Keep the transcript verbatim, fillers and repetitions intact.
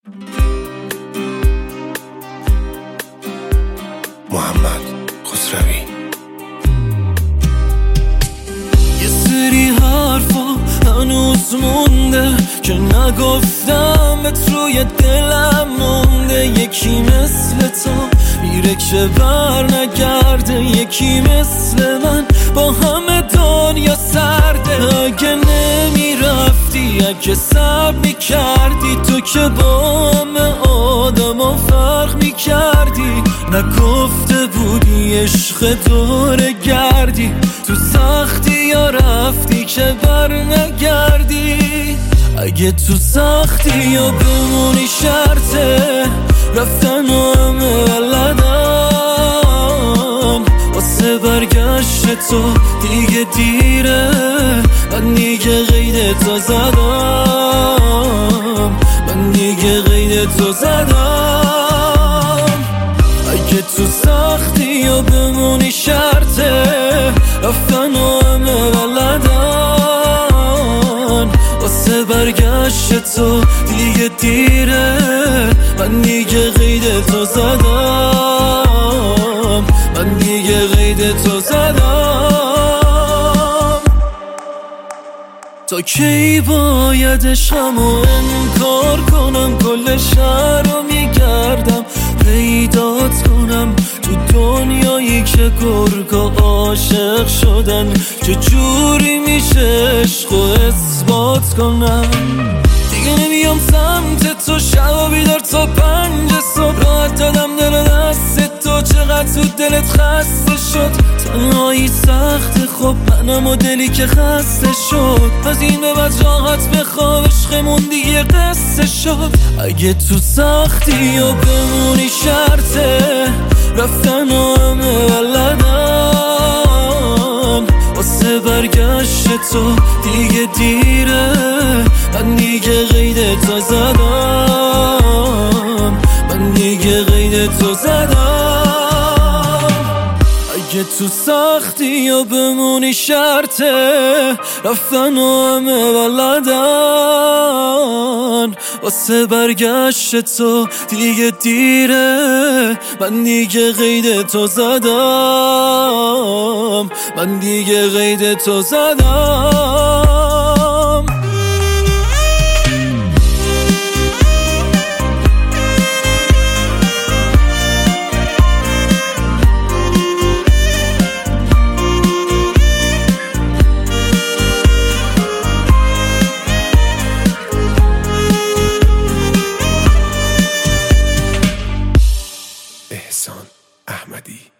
محمد خسروی. یه سری حرفا هنوز مونده که نگفتمت، روی دلم مونده. یکی مثل تو میره که بر نگرده، یکی مثل من با همه دنیا سرده. اگه نمیرفتی، اگه صبر میکردی، تو که با همه آدم ها فرق میکردی. نگفته بودی عشق دوره گردی، تو سختی یا رفتی که بر نگردی. اگه تو سختی یا بمونی شرطه، رفتن و همه بلدن. واسه برگشت تو دیگه دیره، من دیگه قید تو زدم، من دیگه قید تو زدم. اگه تو سختی یا بمونی شرطه، رفتن و همه بلدن. واسه برگشت تو دیگه دیره، من دیگه قید تو زدم، من دیگه قید تو زدم. تا کی باید عشقمو انکار کنم؟ کل شهر رو میگردم پیدات کنم، تو دنیایی که گرگا عاشق شدن. چجوری میشه عشق و اثبات کنم؟ دیگه نمیام سمت تو، شب بیدار تا پنج صبح. راحت دادم دل دست تو، چقدر تو دلت خسته شد. تنهایی سخت، خب منم و دلی که خسته شد. از این به بعد راحت بخواب، عشقمون دیگه قصه شد. اگه تو سختی یا بمونی شرطه، رفتن و همه بلدن. واسه برگشت تو دیگه دیره، من دیگه قید تو زدم، من دیگه قید تو زدم. اگه تو سختی یا بمونی شرطه، رفتن و همه بلدن. واسه برگشت تو دیگه دیره، من دیگه قید تو زدم، من دیگه قید تو زدم. احسان احمدی.